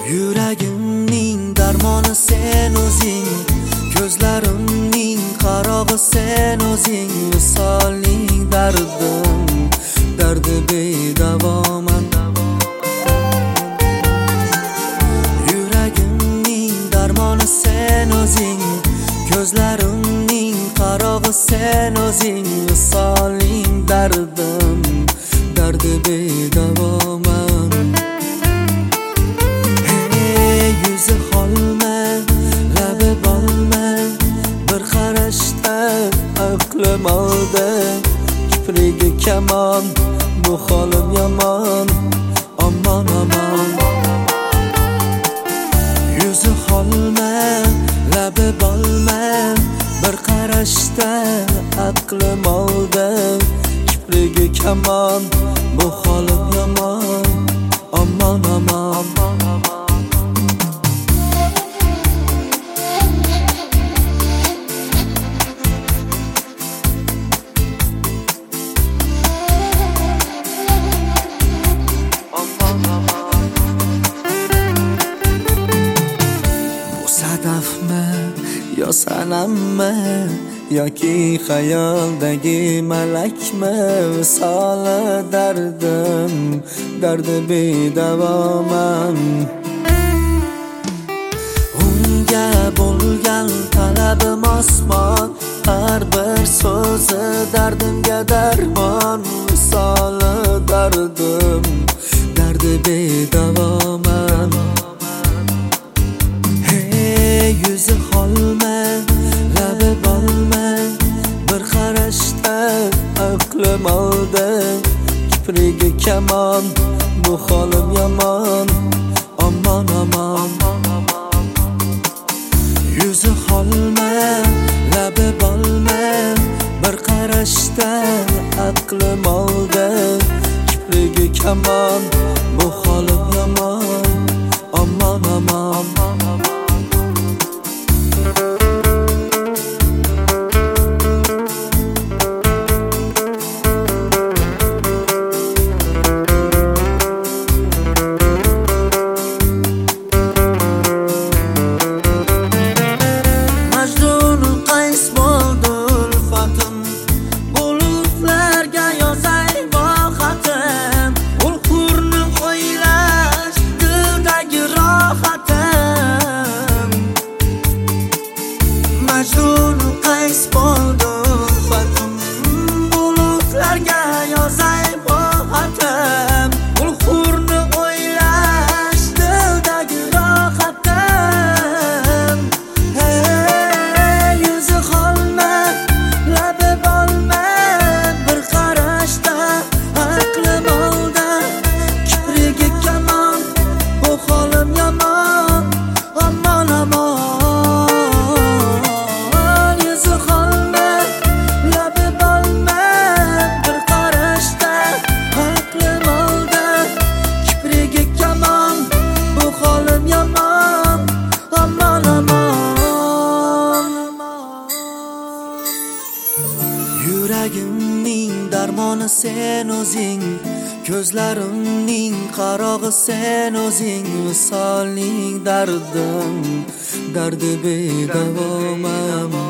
Yuragimning darmoni sen o'zing, ko'zlarimning qarog'i sen o'zing, visolning dardim, dardi bedavoman. Yuragimning darmoni sen o'zing, ko'zlarimning qarog'i sen o'zing, visolning dardim, dardi bedavoman. Yuzi holma, labi bolma, bir qarashda aqlim oldi, kiprigi kamon, bu holim yomon, aman aman. Yuzi holma, labi bolma, bir qarashda aqlim oldi, kiprigi kamon, bu holim yomon, aman aman. Sadafmi yo sanammi yoki xayoldagi malakmi, visoli dardim, dardi bedavoman. Unga bo'lgan talabim osmon, har bir so'zi dardimga darmon, visoli dardim, dardi bedavoman. Yuzi holma, labi bolma, bir qarashda aqlim oldi, kiprigi kamon, bu holim yomon, aman aman. Yuzi holma, labi bolma, bir qarashda aqlim oldi, kiprigi kamon, bu holim yomon, aman aman. Majnun qays bo'ldim fatim, bulutlarga yozay bu xatim, ulqurni o'ylash dildagi rohatim. Yuzi holma, labi bolma, bir qarashda aqlim oldi, kiprigi kamon, bu holim yomon, aman aman. Yuragimning darmoni sen o'zing, ko'zlarimning qarog'i sen o'zing, visolning dardim, dardi bedavoman.